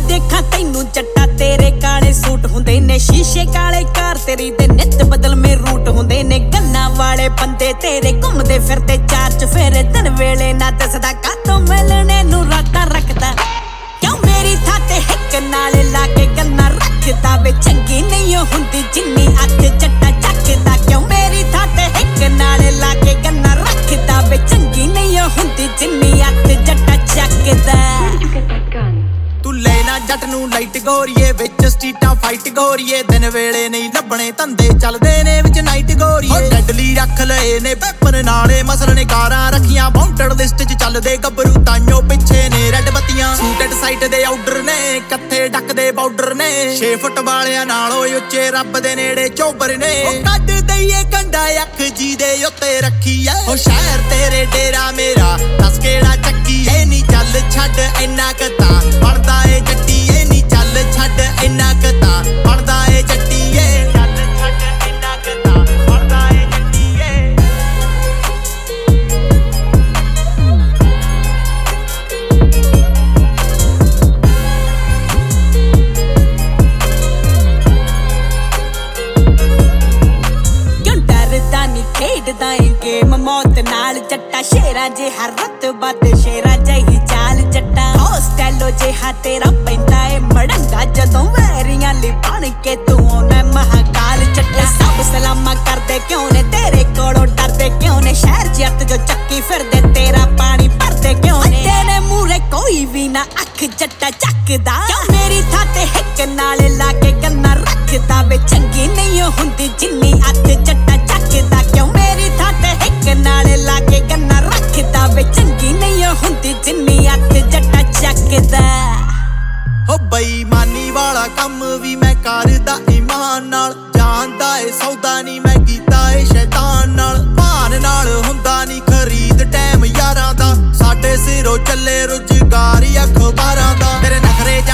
देखा तैनू जट्टा तेरे काले सूट हुंदे ने शीशे काले कार तेरी दे नित बदल में रूट हुंदे ने गन्ना वाले बंदे तेरे घुमदे फिरदे चार चफेरे दिन वेले ना दसदा कातों मिलने नू राता रखदा क्यों मेरी था ते हिक नाल लाके गन्ना रखदा वे चंगी नहीं हुंदी जिन्नी अत जट्टा चकदा क्यों मेरी था ते हिक नाल लाके गन्ना रखदा वे चंगी नहीं हुंदी जिन्नी अत जट्टा चकदा तू लेना जट नू लाइट गोरीए विच स्ट्रीटां फाइट गोरीए दिन वेले नहीं लभणे धंधे चलदे ने विच नाइट गोरीए डैडली रख लए ने पेपर नाले मसल ने कारां रखियां वांटेड लिस्ट च चलदे गबरू ताइयों पिछे ने रेड बत्तियां सूटेड साइट दे आर्डर ने कत्थे डक दे बार्डर ने 6 फुट वालियां नाल ओए ਉੱਚੇ ਰੱਬ ਦੇ ਨੇੜੇ ਚੋਬਰ ਨੇ ਉਹ ਕੱਢ ਦਈਏ ਕੰਡਾ ਅੱਖ ਜੀ ਦੇ ਉੱਤੇ ਰੱਖੀ ਐ ਉਹ ਸ਼ਹਿਰ ਤੇਰੇ ਡੇਰਾ ਮੇਰਾ ਦੱਸ ਕਿਹੜਾ ਚੱਕੀ ਐ ਨੀ ਚੱਲ ਛੱਡ ਇੰਨਾ ਕਤਾ ਬਣਦਾ ਏ ਜੱਟੀ ਏ ਨੀ ਚੱਲ ਛੱਡ ਇੰਨਾ ਕਤਾ ਬਣਦਾ ਏ ਜੱਟੀ ਏ ਚੱਲ ਛੱਡ ਇੰਨਾ ਕਤਾ ਬਣਦਾ ਏ ਜੱਟੀ ਏ खेडदा है गेम मौत नाल जट्टा शेरा जे हर रतबा ते शेरा जही चाल जट्टा हॉस्टैलो जिहा तेरा पैंदा है मड़ंगा जदों वैरियां ली बन के तू आउना महाकाल जट्टा सब सलामा करदे क्यों ने तेरे कोलों डरदे क्यों ने शहर जत जो चक्की फिरदे तेरा पानी भरदे क्यों ने तेरे मूरे कोई भी ना अख जट्टा चकदा क्यों मेरी था ते हिक नाल लाके गन्ना रखदा वे चंगी नहीं हुंदी जिन्नी अत जट्टा चकदा क्यों मेरी था ते हिक नाल लाके गन्ना रखदा वे चंगी नहीं हुंदी जिन्नी अत जट्टा चकदा हो बेईमानी वाला कम भी मैं करदा ईमान नाल जानदा ए सौदा नहीं मैं कीता ए शैतान नाल भान नाल हुंदा नहीं खरीद टाइम यारां दा साडे सिरों चले रुजगार अखबारां दा तेरे नखरे